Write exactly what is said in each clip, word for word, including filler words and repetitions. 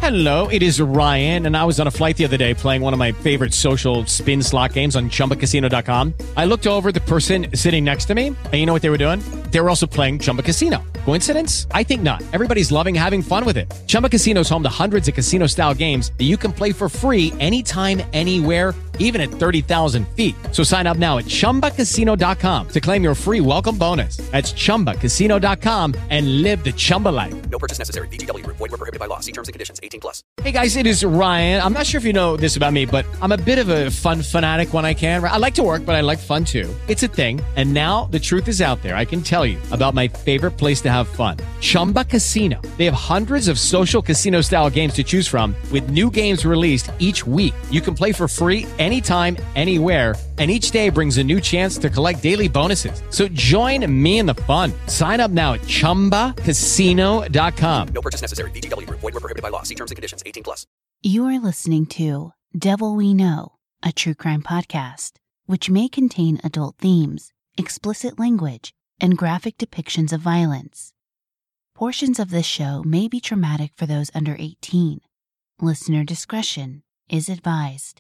Hello, it is Ryan, and I was on a flight the other day playing one of my favorite social spin slot games on Chumba Casino dot com. I looked over at the person sitting next to me, and you know what they were doing? They were also playing Chumba Casino. Coincidence? I think not. Everybody's loving having fun with it. Chumba Casino is home to hundreds of casino-style games that you can play for free anytime, anywhere, even at thirty thousand feet. So sign up now at Chumba Casino dot com to claim your free welcome bonus. That's Chumba Casino dot com and live the Chumba life. No purchase necessary. V G W. Void where prohibited by law. See terms and conditions. eighteen plus. Hey guys, it is Ryan. I'm not sure if you know this about me, but I'm a bit of a fun fanatic when I can. I like to work, but I like fun too. It's a thing. And now the truth is out there. I can tell you about my favorite place to have fun. Chumba Casino. They have hundreds of social casino-style games to choose from with new games released each week. You can play for free anytime, anywhere, and each day brings a new chance to collect daily bonuses. So join me in the fun. Sign up now at Chumba Casino dot com. No purchase necessary. V G W. Void where prohibited by law. See terms and conditions. eighteen plus. You are listening to Devil We Know, a true crime podcast, which may contain adult themes, explicit language, and graphic depictions of violence. Portions of this show may be traumatic for those under eighteen. Listener discretion is advised.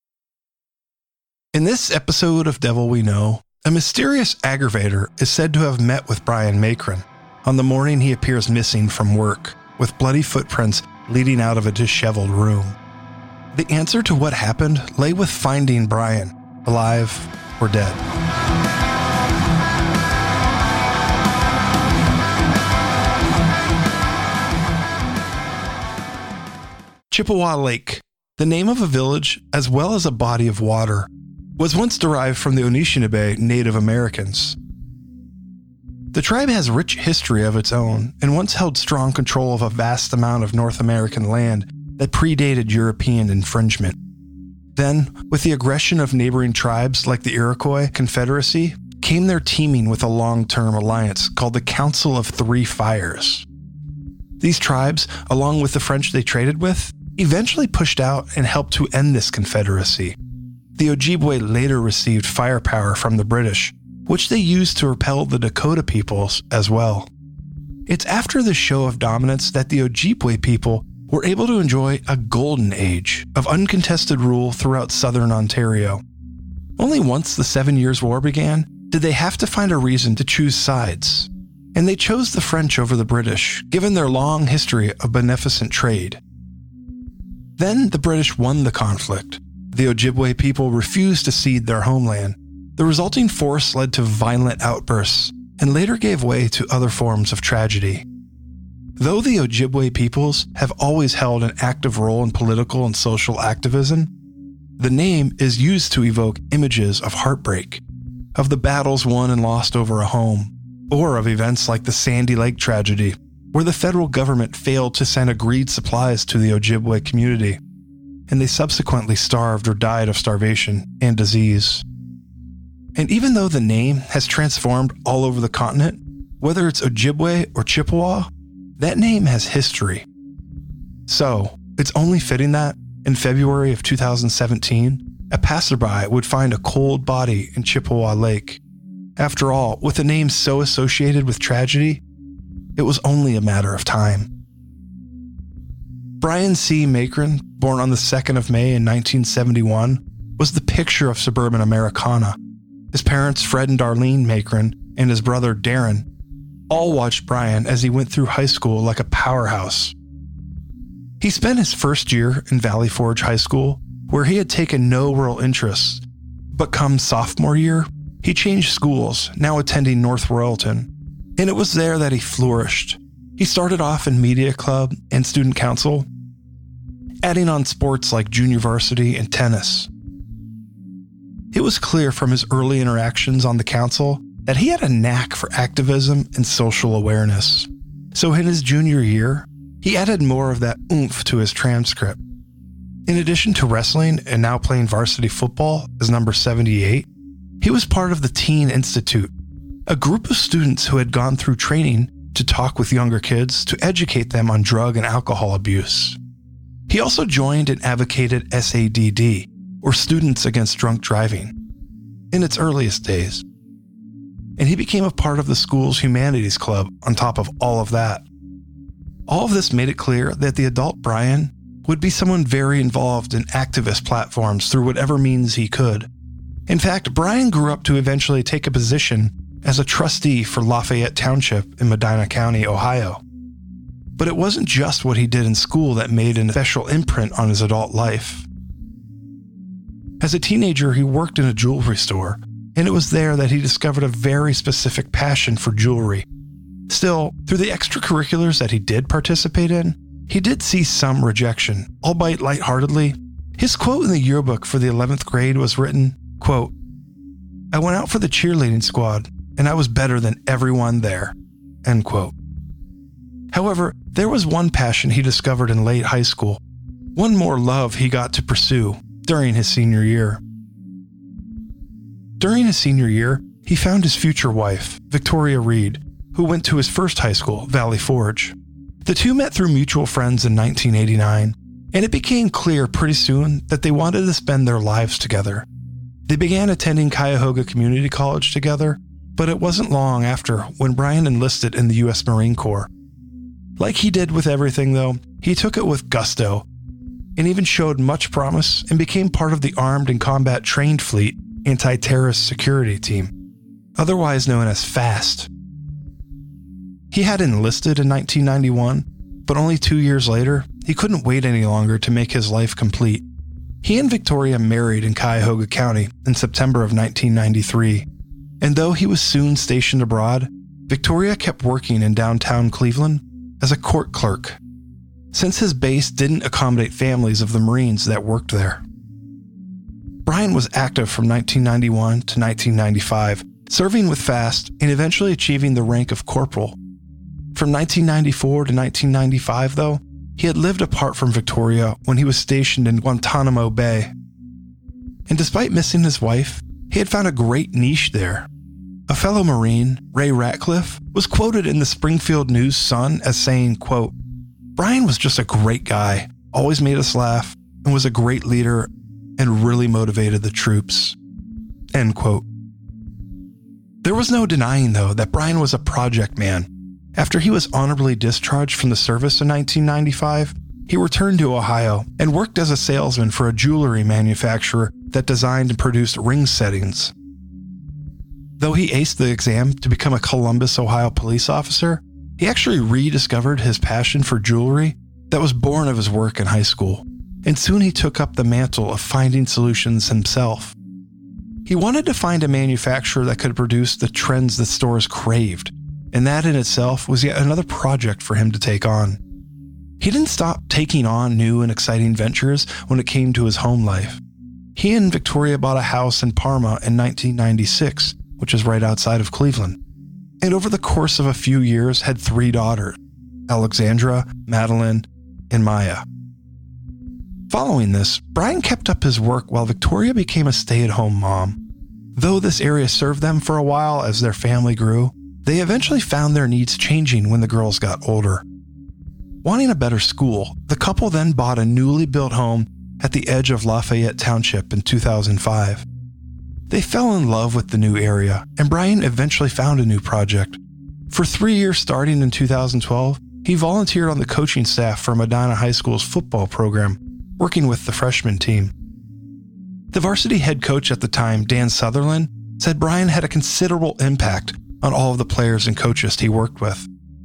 In this episode of Devil We Know, a mysterious aggravator is said to have met with Brian Makren on the morning he appears missing from work, with bloody footprints leading out of a disheveled room. The answer to what happened lay with finding Brian, alive or dead. Chippewa Lake, the name of a village as well as a body of water, was once derived from the Anishinaabe Native Americans. The tribe has rich history of its own and once held strong control of a vast amount of North American land that predated European infringement. Then, with the aggression of neighboring tribes like the Iroquois Confederacy, came their teaming with a long-term alliance called the Council of Three Fires. These tribes, along with the French they traded with, eventually pushed out and helped to end this confederacy. The Ojibwe later received firepower from the British, which they used to repel the Dakota peoples as well. It's after this show of dominance that the Ojibwe people were able to enjoy a golden age of uncontested rule throughout southern Ontario. Only once the Seven Years' War began did they have to find a reason to choose sides, and they chose the French over the British, given their long history of beneficent trade. Then the British won the conflict. The Ojibwe people refused to cede their homeland. The resulting force led to violent outbursts and later gave way to other forms of tragedy. Though the Ojibwe peoples have always held an active role in political and social activism, the name is used to evoke images of heartbreak, of the battles won and lost over a home, or of events like the Sandy Lake tragedy, where the federal government failed to send agreed supplies to the Ojibwe community, and they subsequently starved or died of starvation and disease. And even though the name has transformed all over the continent, whether it's Ojibwe or Chippewa, that name has history. So, it's only fitting that, in February of two thousand seventeen, a passerby would find a cold body in Chippewa Lake. After all, with a name so associated with tragedy, it was only a matter of time. Brian C. Makren, born on the second of May in nineteen seventy-one, was the picture of suburban Americana. His parents, Fred and Darlene Makren, and his brother, Darren, all watched Brian as he went through high school like a powerhouse. He spent his first year in Valley Forge High School, where he had taken no real interest. But come sophomore year, he changed schools, now attending North Royalton, and it was there that he flourished. He started off in media club and student council, adding on sports like junior varsity and tennis. It was clear from his early interactions on the council that he had a knack for activism and social awareness. So in his junior year, he added more of that oomph to his transcript. In addition to wrestling and now playing varsity football as number seventy-eight, he was part of the Teen Institute, a group of students who had gone through training to talk with younger kids to educate them on drug and alcohol abuse. He also joined and advocated S A D D, or Students Against Drunk Driving, in its earliest days. And he became a part of the school's humanities club on top of all of that. All of this made it clear that the adult Brian would be someone very involved in activist platforms through whatever means he could. In fact, Brian grew up to eventually take a position as a trustee for Lafayette Township in Medina County, Ohio. But it wasn't just what he did in school that made an special imprint on his adult life. As a teenager, he worked in a jewelry store, and it was there that he discovered a very specific passion for jewelry. Still, through the extracurriculars that he did participate in, he did see some rejection, albeit lightheartedly. His quote in the yearbook for the eleventh grade was written, quote, "I went out for the cheerleading squad, and I was better than everyone there," end quote. However, there was one passion he discovered in late high school, one more love he got to pursue during his senior year. During his senior year, he found his future wife, Victoria Reed, who went to his first high school, Valley Forge. The two met through mutual friends in nineteen eighty-nine, and it became clear pretty soon that they wanted to spend their lives together. They began attending Cuyahoga Community College together, but it wasn't long after when Brian enlisted in the U S Marine Corps. Like he did with everything, though, he took it with gusto and even showed much promise and became part of the Armed and Combat Trained Fleet Anti-Terrorist Security Team, otherwise known as FAST. He had enlisted in nineteen ninety-one, but only two years later, he couldn't wait any longer to make his life complete. He and Victoria married in Cuyahoga County in September of nineteen ninety-three, and though he was soon stationed abroad, Victoria kept working in downtown Cleveland as a court clerk, since his base didn't accommodate families of the Marines that worked there. Brian was active from nineteen ninety-one to nineteen ninety-five, serving with FAST and eventually achieving the rank of corporal. From nineteen ninety-four to nineteen ninety-five, though, he had lived apart from Victoria when he was stationed in Guantanamo Bay. And despite missing his wife, he had found a great niche there. A fellow Marine, Ray Ratcliffe, was quoted in the Springfield News-Sun as saying, quote, "Brian was just a great guy, always made us laugh, and was a great leader and really motivated the troops," end quote. There was no denying, though, that Brian was a project man. After he was honorably discharged from the service in nineteen ninety-five, he returned to Ohio and worked as a salesman for a jewelry manufacturer that designed and produced ring settings. Though he aced the exam to become a Columbus, Ohio police officer, he actually rediscovered his passion for jewelry that was born of his work in high school, and soon he took up the mantle of finding solutions himself. He wanted to find a manufacturer that could produce the trends that stores craved, and that in itself was yet another project for him to take on. He didn't stop taking on new and exciting ventures when it came to his home life. He and Victoria bought a house in Parma in nineteen ninety-six, which is right outside of Cleveland, and over the course of a few years had three daughters, Alexandra, Madeline, and Maya. Following this, Brian kept up his work while Victoria became a stay-at-home mom. Though this area served them for a while as their family grew, they eventually found their needs changing when the girls got older. Wanting a better school, the couple then bought a newly built home at the edge of Lafayette Township in two thousand five. They fell in love with the new area, and Brian eventually found a new project. For three years starting in two thousand twelve, he volunteered on the coaching staff for Medina High School's football program, working with the freshman team. The varsity head coach at the time, Dan Sutherland, said Brian had a considerable impact on all of the players and coaches he worked with.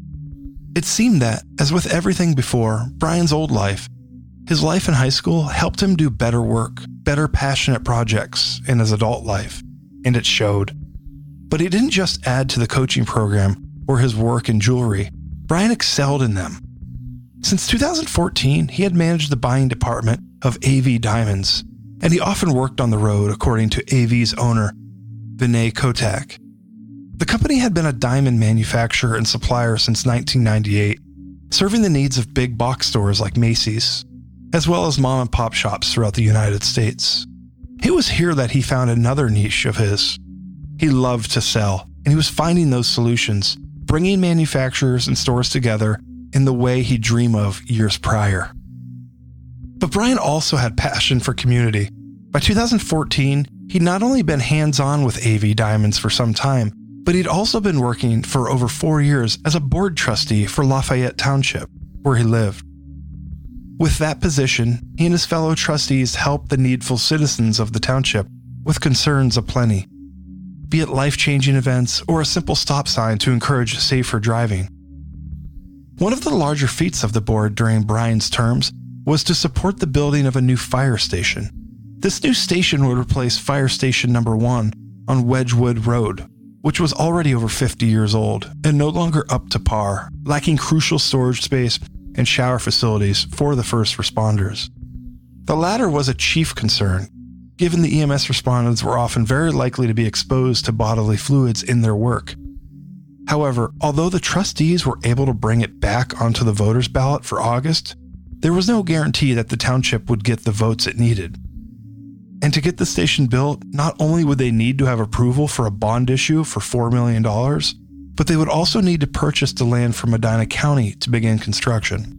It seemed that, as with everything before Brian's old life, his life in high school helped him do better work, better passionate projects in his adult life, and it showed. But he didn't just add to the coaching program or his work in jewelry. Brian excelled in them. Since two thousand fourteen, he had managed the buying department of A V Diamonds, and he often worked on the road, according to A V's owner, Vinay Kotak. The company had been a diamond manufacturer and supplier since nineteen ninety-eight, serving the needs of big box stores like Macy's, as well as mom and pop shops throughout the United States. It was here that he found another niche of his. He loved to sell, and he was finding those solutions, bringing manufacturers and stores together in the way he'd dream of years prior. But Brian also had passion for community. By two thousand fourteen, he'd not only been hands-on with A V Diamonds for some time, but he'd also been working for over four years as a board trustee for Lafayette Township. where he lived. With that position, he and his fellow trustees helped the needful citizens of the township with concerns aplenty, be it life-changing events or a simple stop sign to encourage safer driving. One of the larger feats of the board during Brian's terms was to support the building of a new fire station. This new station would replace Fire Station Number One on Wedgwood Road, which was already over fifty years old and no longer up to par, lacking crucial storage space and shower facilities for the first responders. The latter was a chief concern, given the E M S respondents were often very likely to be exposed to bodily fluids in their work. However, although the trustees were able to bring it back onto the voters' ballot for August, there was no guarantee that the township would get the votes it needed. And to get the station built, not only would they need to have approval for a bond issue for four million dollars, but they would also need to purchase the land from Medina County to begin construction.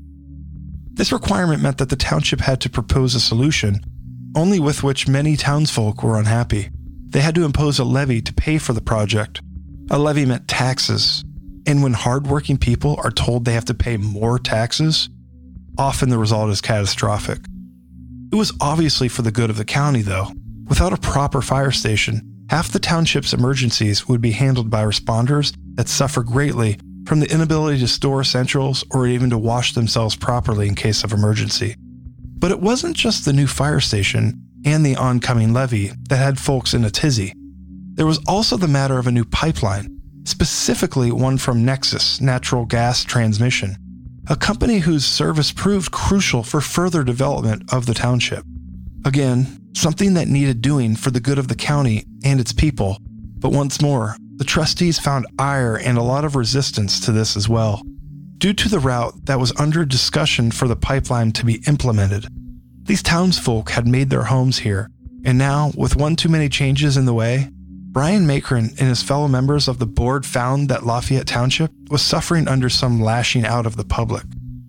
This requirement meant that the township had to propose a solution, only with which many townsfolk were unhappy. They had to impose a levy to pay for the project. A levy meant taxes, and when hardworking people are told they have to pay more taxes, often the result is catastrophic. It was obviously for the good of the county, though. Without a proper fire station, half the township's emergencies would be handled by responders that suffer greatly from the inability to store essentials or even to wash themselves properly in case of emergency. But it wasn't just the new fire station and the oncoming levy that had folks in a tizzy. There was also the matter of a new pipeline, specifically one from Nexus Natural Gas Transmission, a company whose service proved crucial for further development of the township. Again, something that needed doing for the good of the county and its people, but once more, the trustees found ire and a lot of resistance to this as well, due to the route that was under discussion for the pipeline to be implemented. These townsfolk had made their homes here, and now, with one too many changes in the way, Brian Makren and his fellow members of the board found that Lafayette Township was suffering under some lashing out of the public.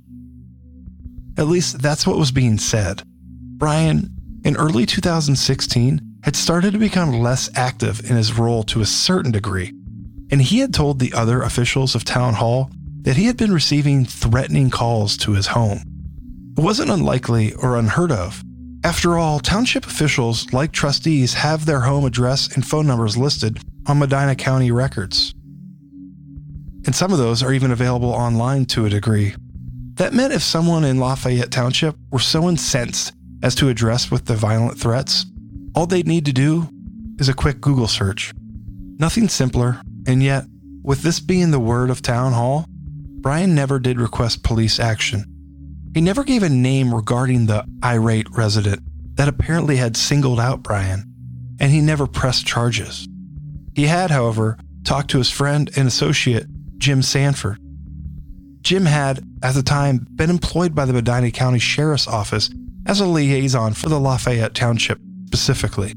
At least that's what was being said. Brian, in early two thousand sixteen, had started to become less active in his role to a certain degree, and he had told the other officials of Town Hall that he had been receiving threatening calls to his home. It wasn't unlikely or unheard of. After all, township officials, like trustees, have their home address and phone numbers listed on Medina County records. And some of those are even available online to a degree. That meant if someone in Lafayette Township were so incensed as to address with the violent threats, all they'd need to do is a quick Google search. Nothing simpler, and yet, with this being the word of Town Hall, Brian never did request police action. He never gave a name regarding the irate resident that apparently had singled out Brian, and he never pressed charges. He had, however, talked to his friend and associate, Jim Sanford. Jim had, at the time, been employed by the Medina County Sheriff's Office as a liaison for the Lafayette Township specifically.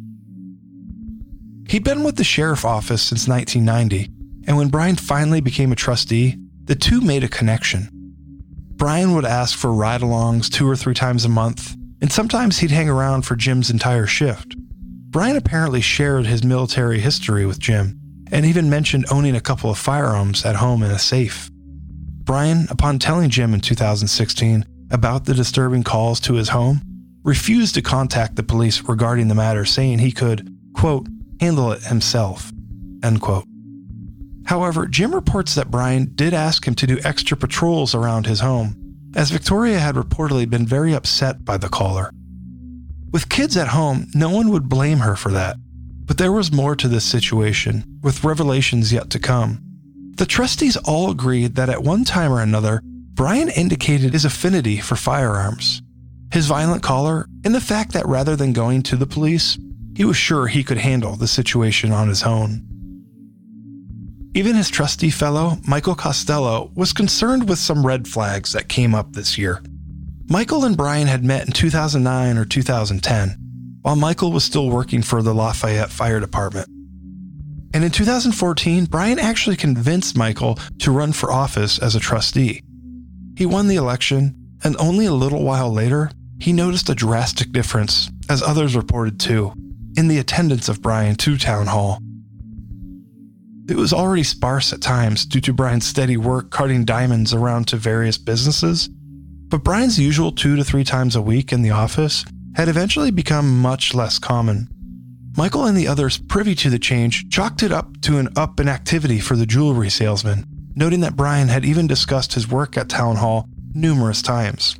He'd been with the Sheriff's Office since nineteen ninety, and when Brian finally became a trustee, the two made a connection. Brian would ask for ride-alongs two or three times a month, and sometimes he'd hang around for Jim's entire shift. Brian apparently shared his military history with Jim, and even mentioned owning a couple of firearms at home in a safe. Brian, upon telling Jim in two thousand sixteen about the disturbing calls to his home, refused to contact the police regarding the matter, saying he could, quote, handle it himself, end quote. However, Jim reports that Brian did ask him to do extra patrols around his home, as Victoria had reportedly been very upset by the caller. With kids at home, no one would blame her for that, but there was more to this situation, with revelations yet to come. The trustees all agreed that at one time or another, Brian indicated his affinity for firearms, his violent caller, and the fact that rather than going to the police, he was sure he could handle the situation on his own. Even his trustee fellow, Michael Costello, was concerned with some red flags that came up this year. Michael and Brian had met in two thousand nine or two thousand ten, while Michael was still working for the Lafayette Fire Department. And in two thousand fourteen, Brian actually convinced Michael to run for office as a trustee. He won the election, and only a little while later, he noticed a drastic difference, as others reported too, in the attendance of Brian to Town Hall. It was already sparse at times due to Brian's steady work carting diamonds around to various businesses, but Brian's usual two to three times a week in the office had eventually become much less common. Michael and the others privy to the change chalked it up to an up in activity for the jewelry salesman, noting that Brian had even discussed his work at Town Hall numerous times.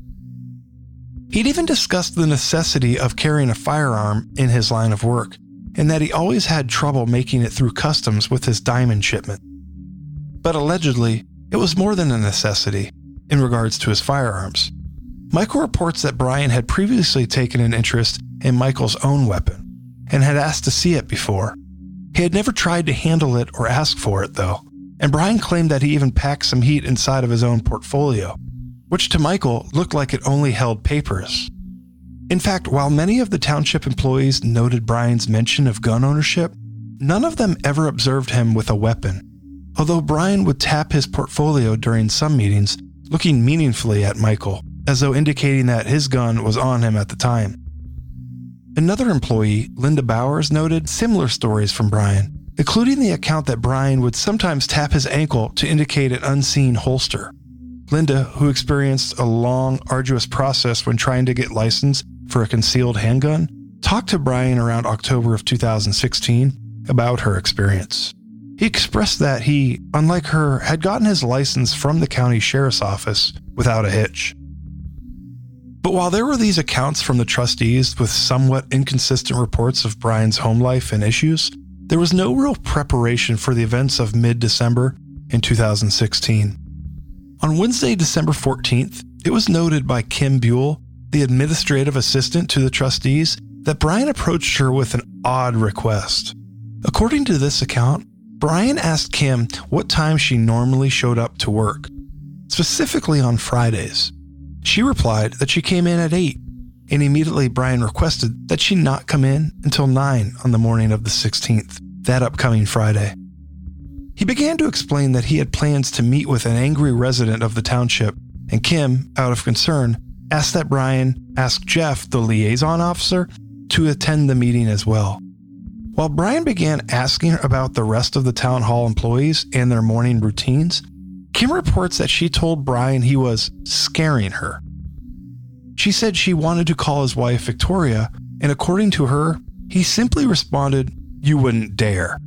He'd even discussed the necessity of carrying a firearm in his line of work, and that he always had trouble making it through customs with his diamond shipment. But allegedly, it was more than a necessity in regards to his firearms. Michael reports that Brian had previously taken an interest in Michael's own weapon and had asked to see it before. He had never tried to handle it or ask for it, though, and Brian claimed that he even packed some heat inside of his own portfolio, which to Michael looked like it only held papers. In fact, while many of the township employees noted Brian's mention of gun ownership, none of them ever observed him with a weapon, although Brian would tap his portfolio during some meetings, looking meaningfully at Michael, as though indicating that his gun was on him at the time. Another employee, Linda Bowers, noted similar stories from Brian, including the account that Brian would sometimes tap his ankle to indicate an unseen holster. Linda, who experienced a long, arduous process when trying to get licensed for a concealed handgun, talked to Brian around October of two thousand sixteen about her experience. He expressed that he, unlike her, had gotten his license from the county sheriff's office without a hitch. But while there were these accounts from the trustees with somewhat inconsistent reports of Brian's home life and issues, there was no real preparation for the events of mid-December in two thousand sixteen. On Wednesday, December fourteenth, it was noted by Kim Buell, the administrative assistant to the trustees, that Brian approached her with an odd request. According to this account, Brian asked Kim what time she normally showed up to work, specifically on Fridays. She replied that she came in at eight, and immediately Brian requested that she not come in until nine on the morning of the sixteenth, that upcoming Friday. He began to explain that he had plans to meet with an angry resident of the township, and Kim, out of concern, asked that Brian ask Jeff, the liaison officer, to attend the meeting as well. While Brian began asking about the rest of the town hall employees and their morning routines, Kim reports that she told Brian he was scaring her. She said she wanted to call his wife Victoria, and according to her, he simply responded, "You wouldn't dare."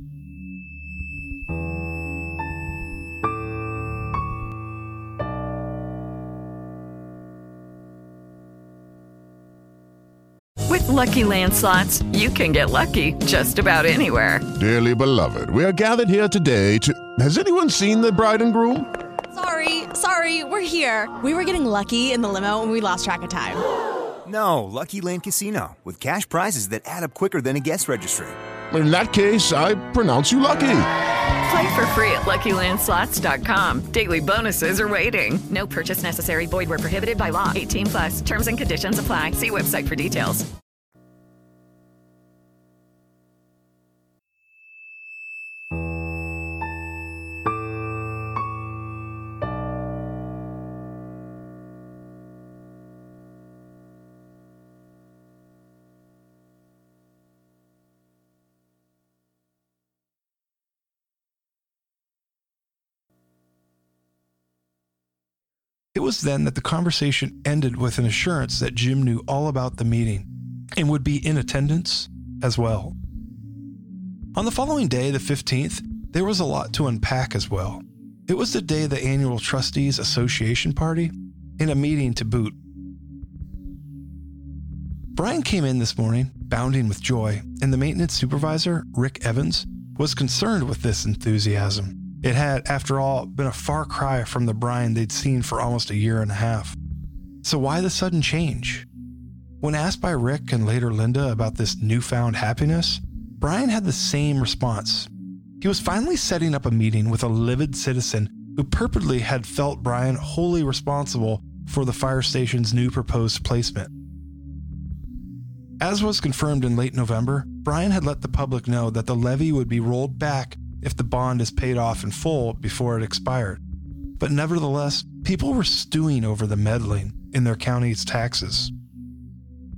With Lucky Land Slots, you can get lucky just about anywhere. Dearly beloved, we are gathered here today to... Has anyone seen the bride and groom? Sorry, sorry, we're here. We were getting lucky in the limo and we lost track of time. No, Lucky Land Casino, with cash prizes that add up quicker than a guest registry. In that case, I pronounce you lucky. Play for free at Lucky Land Slots dot com. Daily bonuses are waiting. No purchase necessary. Void where prohibited by law. eighteen plus. Terms and conditions apply. See website for details. It was then that the conversation ended with an assurance that Jim knew all about the meeting and would be in attendance as well. On the following day, the fifteenth, there was a lot to unpack as well. It was the day of the annual Trustees Association party and a meeting to boot. Brian came in this morning, bounding with joy, and the maintenance supervisor, Rick Evans, was concerned with this enthusiasm. It had, after all, been a far cry from the Brian they'd seen for almost a year and a half. So why the sudden change? When asked by Rick and later Linda about this newfound happiness, Brian had the same response. He was finally setting up a meeting with a livid citizen who purportedly had felt Brian wholly responsible for the fire station's new proposed placement. As was confirmed in late November, Brian had let the public know that the levy would be rolled back if the bond is paid off in full before it expired. But nevertheless, people were stewing over the meddling in their county's taxes.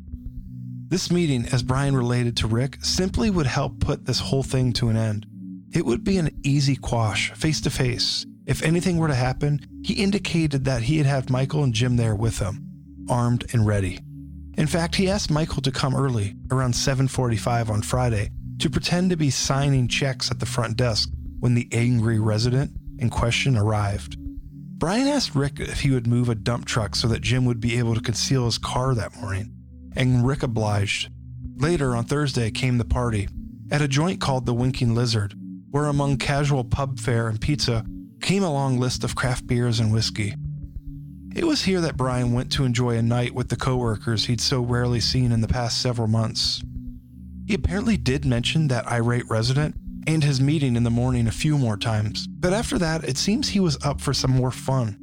This meeting, as Brian related to Rick, simply would help put this whole thing to an end. It would be an easy quash, face to face. If anything were to happen, he indicated that he had had Michael and Jim there with him, armed and ready. In fact, he asked Michael to come early, around seven forty-five on Friday, to pretend to be signing checks at the front desk when the angry resident in question arrived. Brian asked Rick if he would move a dump truck so that Jim would be able to conceal his car that morning, and Rick obliged. Later on Thursday came the party, at a joint called the Winking Lizard, where among casual pub fare and pizza came a long list of craft beers and whiskey. It was here that Brian went to enjoy a night with the coworkers he'd so rarely seen in the past several months. He apparently did mention that irate resident and his meeting in the morning a few more times, but after that, it seems he was up for some more fun.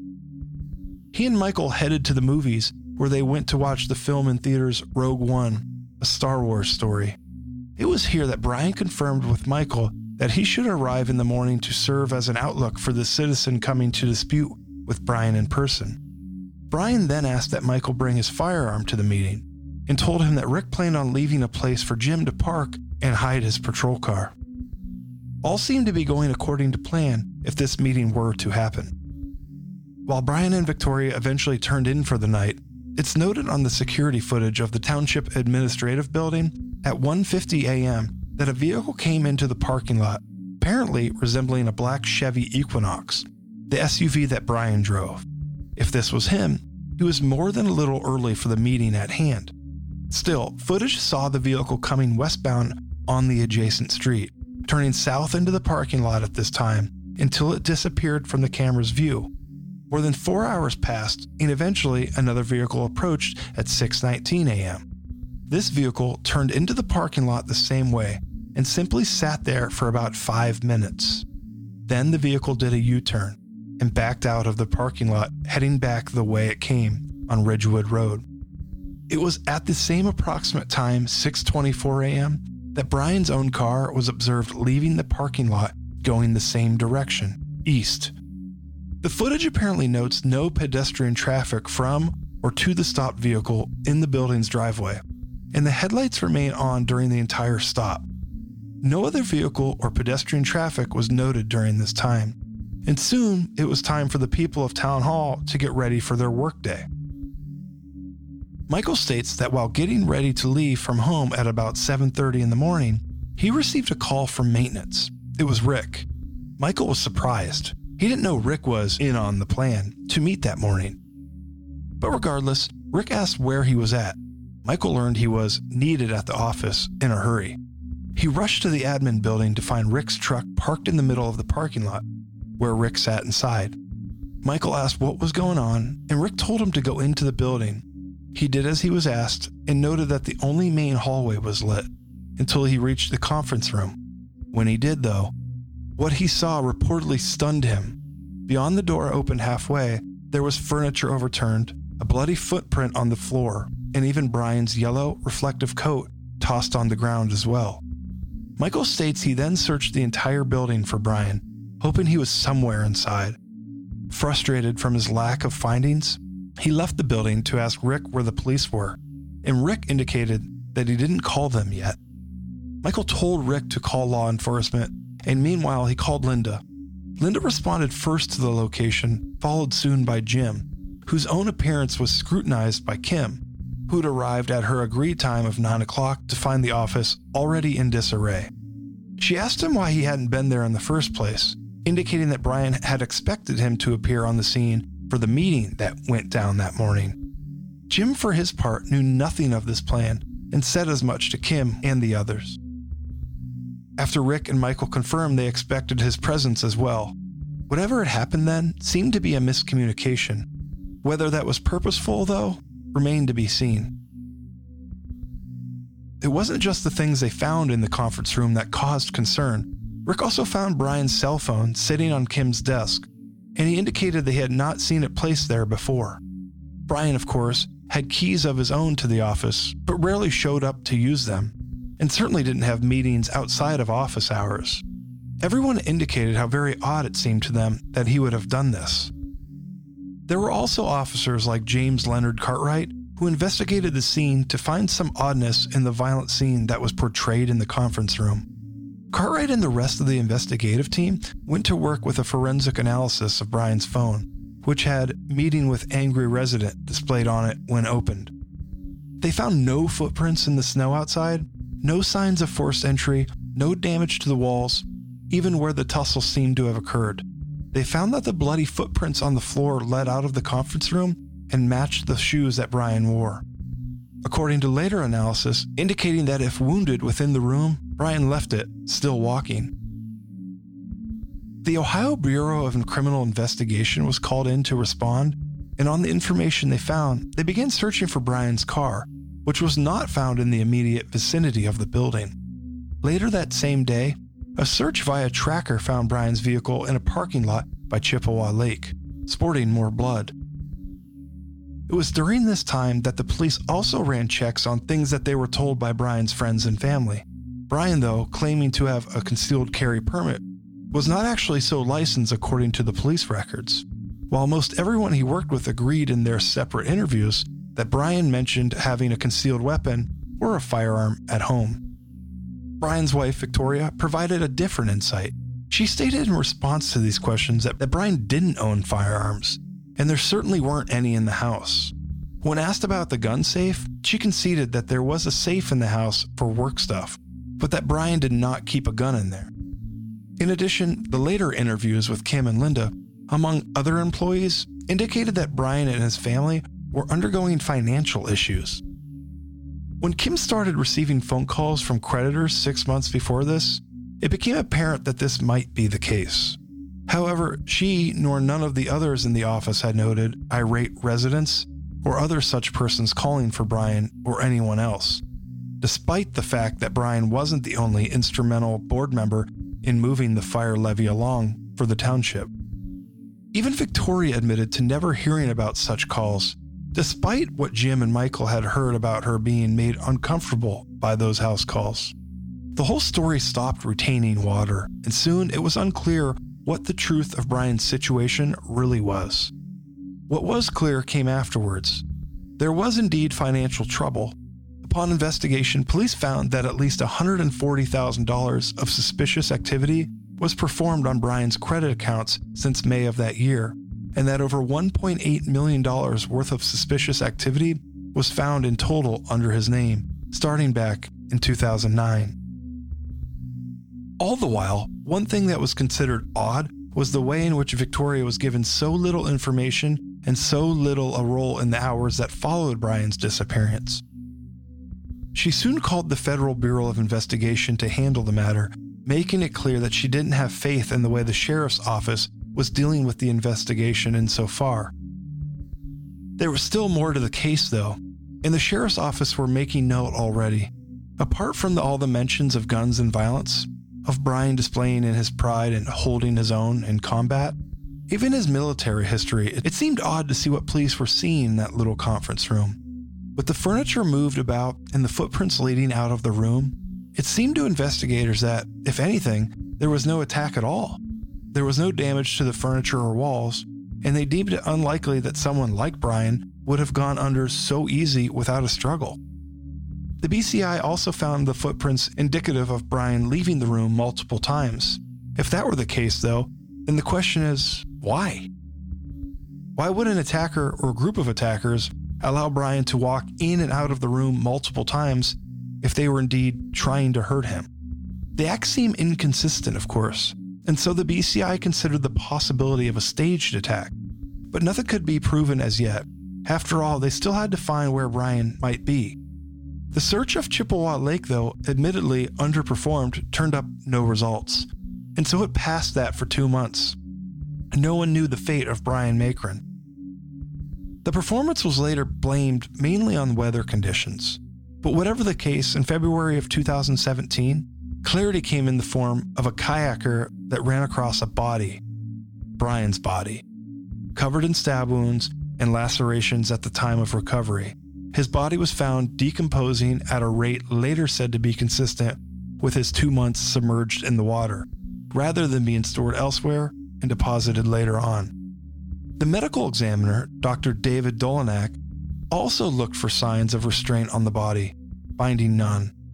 He and Michael headed to the movies, where they went to watch the film in theaters Rogue One, a Star Wars story. It was here that Brian confirmed with Michael that he should arrive in the morning to serve as an outlook for the citizen coming to dispute with Brian in person. Brian then asked that Michael bring his firearm to the meeting and told him that Rick planned on leaving a place for Jim to park and hide his patrol car. All seemed to be going according to plan if this meeting were to happen. While Brian and Victoria eventually turned in for the night, it's noted on the security footage of the Township Administrative Building at one fifty a.m. that a vehicle came into the parking lot, apparently resembling a black Chevy Equinox, the S U V that Brian drove. If this was him, he was more than a little early for the meeting at hand. Still, footage saw the vehicle coming westbound on the adjacent street, turning south into the parking lot at this time until it disappeared from the camera's view. More than four hours passed, and eventually another vehicle approached at six nineteen a.m. This vehicle turned into the parking lot the same way and simply sat there for about five minutes. Then the vehicle did a U-turn and backed out of the parking lot, heading back the way it came on Ridgewood Road. It was at the same approximate time, six twenty-four a.m., that Brian's own car was observed leaving the parking lot going the same direction, east. The footage apparently notes no pedestrian traffic from or to the stopped vehicle in the building's driveway, and the headlights remain on during the entire stop. No other vehicle or pedestrian traffic was noted during this time, and soon it was time for the people of Town Hall to get ready for their workday. Michael states that while getting ready to leave from home at about seven thirty in the morning, he received a call from maintenance. It was Rick. Michael was surprised. He didn't know Rick was in on the plan to meet that morning. But regardless, Rick asked where he was at. Michael learned he was needed at the office in a hurry. He rushed to the admin building to find Rick's truck parked in the middle of the parking lot, where Rick sat inside. Michael asked what was going on, and Rick told him to go into the building. He did as he was asked and noted that the only main hallway was lit until he reached the conference room. When he did, though, what he saw reportedly stunned him. Beyond the door opened halfway, there was furniture overturned, a bloody footprint on the floor, and even Brian's yellow, reflective coat tossed on the ground as well. Michael states he then searched the entire building for Brian, hoping he was somewhere inside. Frustrated from his lack of findings, he left the building to ask Rick where the police were, and Rick indicated that he didn't call them yet. Michael told Rick to call law enforcement, and meanwhile he called Linda. Linda responded first to the location, followed soon by Jim, whose own appearance was scrutinized by Kim, who'd arrived at her agreed time of nine o'clock to find the office already in disarray. She asked him why he hadn't been there in the first place, indicating that Brian had expected him to appear on the scene for the meeting that went down that morning. Jim, for his part, knew nothing of this plan and said as much to Kim and the others. After Rick and Michael confirmed they expected his presence as well, whatever had happened then seemed to be a miscommunication. Whether that was purposeful, though, remained to be seen. It wasn't just the things they found in the conference room that caused concern. Rick also found Brian's cell phone sitting on Kim's desk, and he indicated they had not seen it placed there before. Brian, of course, had keys of his own to the office, but rarely showed up to use them, and certainly didn't have meetings outside of office hours. Everyone indicated how very odd it seemed to them that he would have done this. There were also officers like James Leonard Cartwright who investigated the scene to find some oddness in the violent scene that was portrayed in the conference room. Cartwright and the rest of the investigative team went to work with a forensic analysis of Brian's phone, which had "meeting with angry resident" displayed on it when opened. They found no footprints in the snow outside, no signs of forced entry, no damage to the walls, even where the tussle seemed to have occurred. They found that the bloody footprints on the floor led out of the conference room and matched the shoes that Brian wore. According to later analysis, indicating that if wounded within the room, Brian left it, still walking. The Ohio Bureau of Criminal Investigation was called in to respond, and on the information they found, they began searching for Brian's car, which was not found in the immediate vicinity of the building. Later that same day, a search via tracker found Brian's vehicle in a parking lot by Chippewa Lake, sporting more blood. It was during this time that the police also ran checks on things that they were told by Brian's friends and family. Brian, though, claiming to have a concealed carry permit, was not actually so licensed according to the police records, while most everyone he worked with agreed in their separate interviews that Brian mentioned having a concealed weapon or a firearm at home. Brian's wife, Victoria, provided a different insight. She stated in response to these questions that, that Brian didn't own firearms, and there certainly weren't any in the house. When asked about the gun safe, she conceded that there was a safe in the house for work stuff, but that Brian did not keep a gun in there. In addition, the later interviews with Kim and Linda, among other employees, indicated that Brian and his family were undergoing financial issues. When Kim started receiving phone calls from creditors six months before this, it became apparent that this might be the case. However, she nor none of the others in the office had noted irate residents or other such persons calling for Brian or anyone else, despite the fact that Brian wasn't the only instrumental board member in moving the fire levy along for the township. Even Victoria admitted to never hearing about such calls, despite what Jim and Michael had heard about her being made uncomfortable by those house calls. The whole story stopped retaining water, and soon it was unclear what the truth of Brian's situation really was. What was clear came afterwards. There was indeed financial trouble. Upon investigation, police found that at least one hundred forty thousand dollars of suspicious activity was performed on Brian's credit accounts since May of that year, and that over one point eight million dollars worth of suspicious activity was found in total under his name, starting back in two thousand nine. All the while, one thing that was considered odd was the way in which Victoria was given so little information and so little a role in the hours that followed Brian's disappearance. She soon called the Federal Bureau of Investigation to handle the matter, making it clear that she didn't have faith in the way the sheriff's office was dealing with the investigation insofar. There was still more to the case, though, and the sheriff's office were making note already. Apart from the, all the mentions of guns and violence, of Brian displaying in his pride and holding his own in combat, even his military history, it seemed odd to see what police were seeing in that little conference room. With the furniture moved about and the footprints leading out of the room, it seemed to investigators that, if anything, there was no attack at all. There was no damage to the furniture or walls, and they deemed it unlikely that someone like Brian would have gone under so easy without a struggle. The B C I also found the footprints indicative of Brian leaving the room multiple times. If that were the case, though, then the question is, why? Why would an attacker or group of attackers allow Brian to walk in and out of the room multiple times if they were indeed trying to hurt him? The acts seem inconsistent, of course, and so the B C I considered the possibility of a staged attack, but nothing could be proven as yet. After all, they still had to find where Brian might be. The search of Chippewa Lake, though admittedly underperformed, turned up no results, and so it passed that for two months. No one knew the fate of Brian Makren. The performance was later blamed mainly on weather conditions, but whatever the case, in February of two thousand seventeen, clarity came in the form of a kayaker that ran across a body, Brian's body, covered in stab wounds and lacerations at the time of recovery. His body was found decomposing at a rate later said to be consistent with his two months submerged in the water, rather than being stored elsewhere and deposited later on. The medical examiner, Doctor David Dolanak, also looked for signs of restraint on the body, finding none.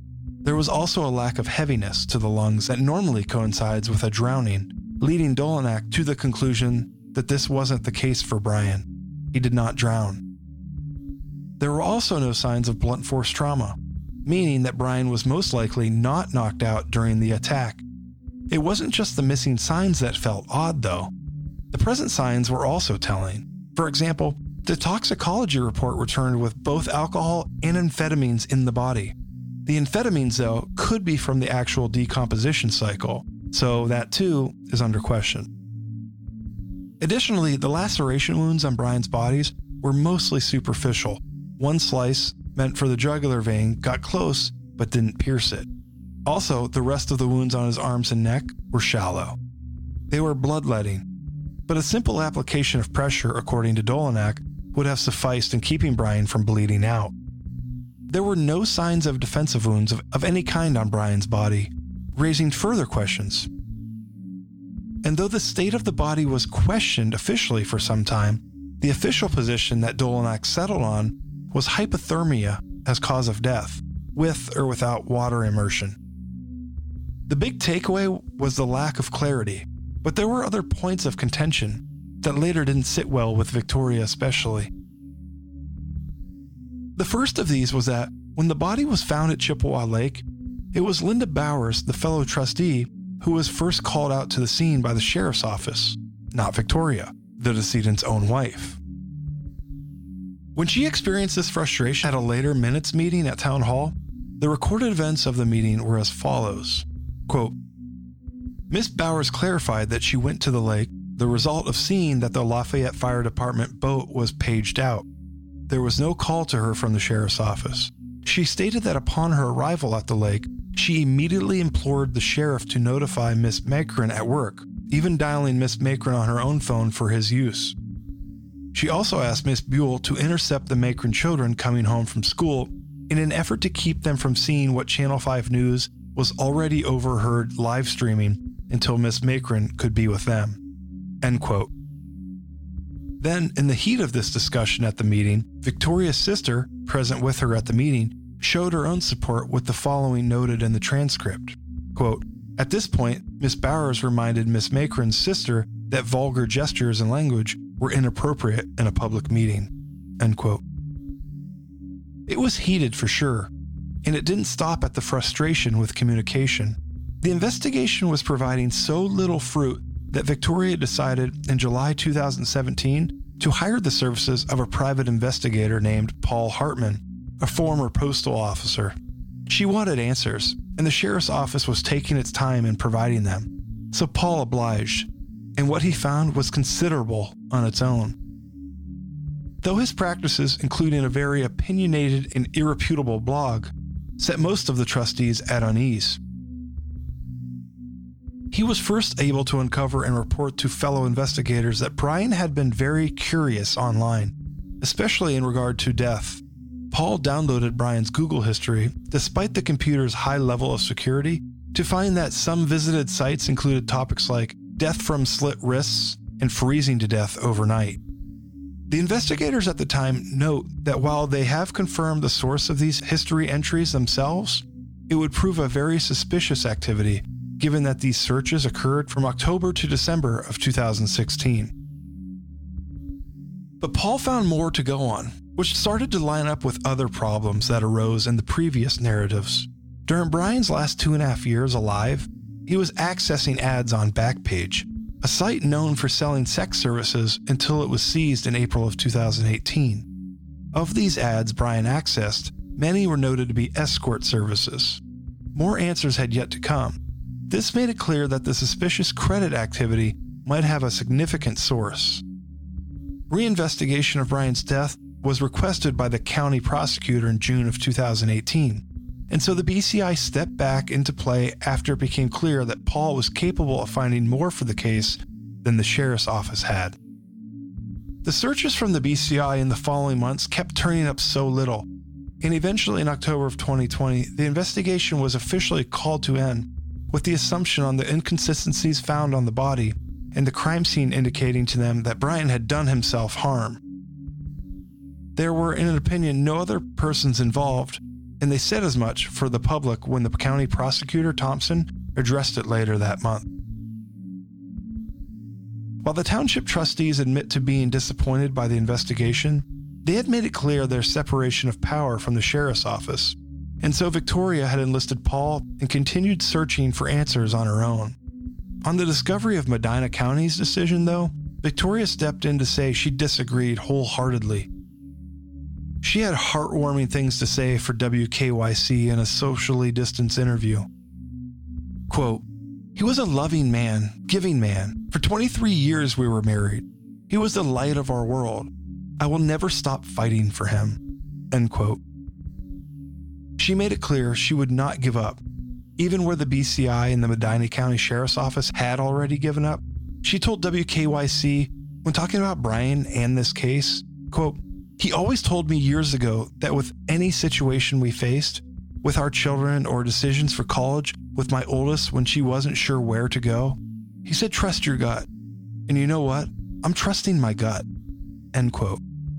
There was also a lack of heaviness to the lungs that normally coincides with a drowning, leading Dolinak to the conclusion that this wasn't the case for Brian. He did not drown. There were also no signs of blunt force trauma, meaning that Brian was most likely not knocked out during the attack. It wasn't just the missing signs that felt odd, though. The present signs were also telling. For example, the toxicology report returned with both alcohol and amphetamines in the body. The amphetamines, though, could be from the actual decomposition cycle, so that too is under question. Additionally, the laceration wounds on Brian's bodies were mostly superficial. One slice, meant for the jugular vein, got close but didn't pierce it. Also, the rest of the wounds on his arms and neck were shallow. They were bloodletting, but a simple application of pressure, according to Dolinak, would have sufficed in keeping Brian from bleeding out. There were no signs of defensive wounds of, of any kind on Brian's body, raising further questions. And though the state of the body was questioned officially for some time, the official position that Dolinak settled on was hypothermia as cause of death, with or without water immersion. The big takeaway was the lack of clarity, but there were other points of contention that later didn't sit well with Victoria especially. The first of these was that when the body was found at Chippewa Lake, it was Linda Bowers, the fellow trustee, who was first called out to the scene by the sheriff's office, not Victoria, the decedent's own wife. When she experienced this frustration at a later minutes meeting at Town Hall, the recorded events of the meeting were as follows. Quote, Miss Bowers clarified that she went to the lake, the result of seeing that the Lafayette Fire Department boat was paged out. There was no call to her from the sheriff's office. She stated that upon her arrival at the lake, she immediately implored the sheriff to notify Miss Macron at work, even dialing Miss Macron on her own phone for his use. She also asked Miss Buell to intercept the Macron children coming home from school in an effort to keep them from seeing what Channel five News was already overheard live streaming until Miss Macron could be with them. End quote. Then, in the heat of this discussion at the meeting, Victoria's sister, present with her at the meeting, showed her own support with the following noted in the transcript. Quote, At this point, Miss Bowers reminded Miss Macron's sister that vulgar gestures and language were inappropriate in a public meeting. End quote. It was heated for sure, and it didn't stop at the frustration with communication. The investigation was providing so little fruit that Victoria decided in July two thousand seventeen to hire the services of a private investigator named Paul Hartman, a former postal officer. She wanted answers, and the sheriff's office was taking its time in providing them, so Paul obliged, and what he found was considerable on its own. Though his practices, including a very opinionated and irreputable blog, set most of the trustees at unease. He was first able to uncover and report to fellow investigators that Brian had been very curious online, especially in regard to death. Paul downloaded Brian's Google history, despite the computer's high level of security, to find that some visited sites included topics like death from slit wrists and freezing to death overnight. The investigators at the time note that while they have confirmed the source of these history entries themselves, it would prove a very suspicious activity given that these searches occurred from October to December of two thousand sixteen. But Paul found more to go on, which started to line up with other problems that arose in the previous narratives. During Brian's last two and a half years alive, he was accessing ads on Backpage, a site known for selling sex services until it was seized in April of two thousand eighteen. Of these ads Brian accessed, many were noted to be escort services. More answers had yet to come. This made it clear that the suspicious credit activity might have a significant source. Reinvestigation of Brian's death was requested by the county prosecutor in June of two thousand eighteen, and so the B C I stepped back into play after it became clear that Paul was capable of finding more for the case than the sheriff's office had. The searches from the B C I in the following months kept turning up so little, and eventually in October of twenty twenty, the investigation was officially called to end, with the assumption on the inconsistencies found on the body and the crime scene indicating to them that Brian had done himself harm. There were, in an opinion, no other persons involved, and they said as much for the public when the county prosecutor, Thompson, addressed it later that month. While the township trustees admit to being disappointed by the investigation, they had made it clear their separation of power from the sheriff's office, and so Victoria had enlisted Paul and continued searching for answers on her own. On the discovery of Medina County's decision, though, Victoria stepped in to say she disagreed wholeheartedly. She had heartwarming things to say for W K Y C in a socially distanced interview. Quote, "He was a loving man, giving man. For twenty-three years we were married. He was the light of our world. I will never stop fighting for him." End quote. She made it clear she would not give up. Even where the B C I and the Medina County Sheriff's Office had already given up, she told W K Y C, when talking about Brian and this case, quote, "He always told me years ago that with any situation we faced, with our children or decisions for college, with my oldest when she wasn't sure where to go, he said, trust your gut. And you know what? I'm trusting my gut." End quote.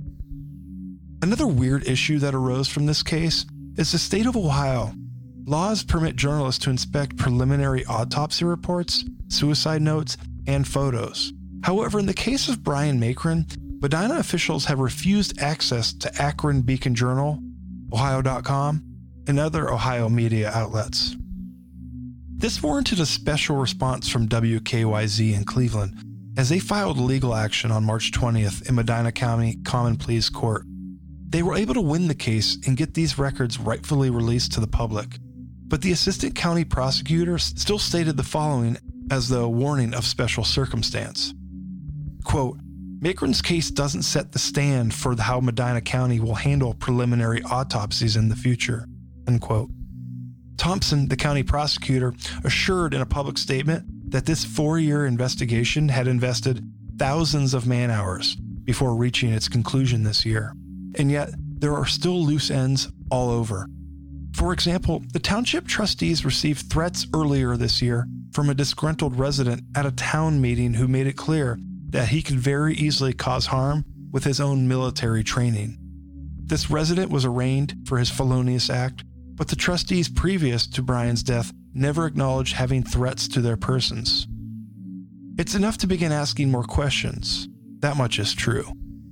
Another weird issue that arose from this case is the state of Ohio. Laws permit journalists to inspect preliminary autopsy reports, suicide notes, and photos. However, in the case of Brian Makrin, Medina officials have refused access to Akron Beacon Journal, Ohio dot com, and other Ohio media outlets. This warranted a special response from W K Y Z in Cleveland, as they filed legal action on March twentieth in Medina County Common Pleas Court. They were able to win the case and get these records rightfully released to the public. But the assistant county prosecutor still stated the following as the warning of special circumstance. Quote, "Makrin's case doesn't set the stand for how Medina County will handle preliminary autopsies in the future." End quote. Thompson, the county prosecutor, assured in a public statement that this four-year investigation had invested thousands of man-hours before reaching its conclusion this year. And yet, there are still loose ends all over. For example, the township trustees received threats earlier this year from a disgruntled resident at a town meeting who made it clear that he could very easily cause harm with his own military training. This resident was arraigned for his felonious act, but the trustees previous to Brian's death never acknowledged having threats to their persons. It's enough to begin asking more questions. That much is true.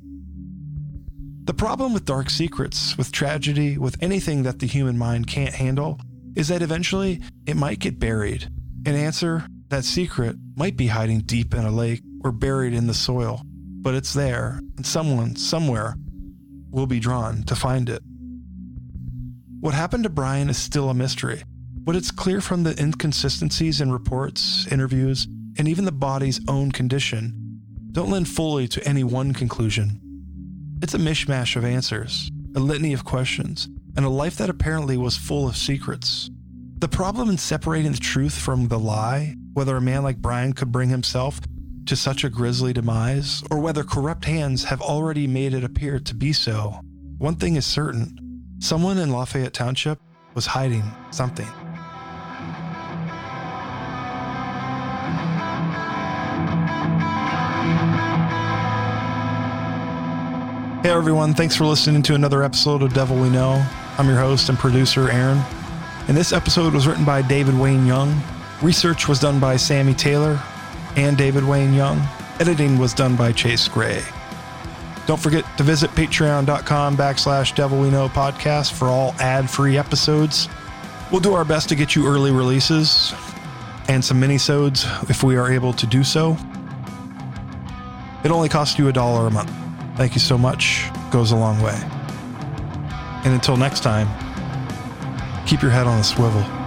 The problem with dark secrets, with tragedy, with anything that the human mind can't handle, is that eventually it might get buried. An answer, that secret, might be hiding deep in a lake or buried in the soil, but it's there, and someone, somewhere, will be drawn to find it. What happened to Brian is still a mystery, but it's clear from the inconsistencies in reports, interviews, and even the body's own condition, don't lend fully to any one conclusion. It's a mishmash of answers, a litany of questions, and a life that apparently was full of secrets. The problem in separating the truth from the lie, whether a man like Brian could bring himself to such a grisly demise, or whether corrupt hands have already made it appear to be so, one thing is certain: someone in Lafayette Township was hiding something. Hey everyone, thanks for listening to another episode of Devil We Know. I'm your host and producer, Aaron. And this episode was written by David Wayne Young. Research was done by Sammy Taylor and David Wayne Young. Editing was done by Chase Gray. Don't forget to visit patreon.com backslash Devil We Know podcast for all ad-free episodes. We'll do our best to get you early releases and some mini-sodes if we are able to do so. It only costs you a dollar a month. Thank you so much. It goes a long way. And until next time, keep your head on a swivel.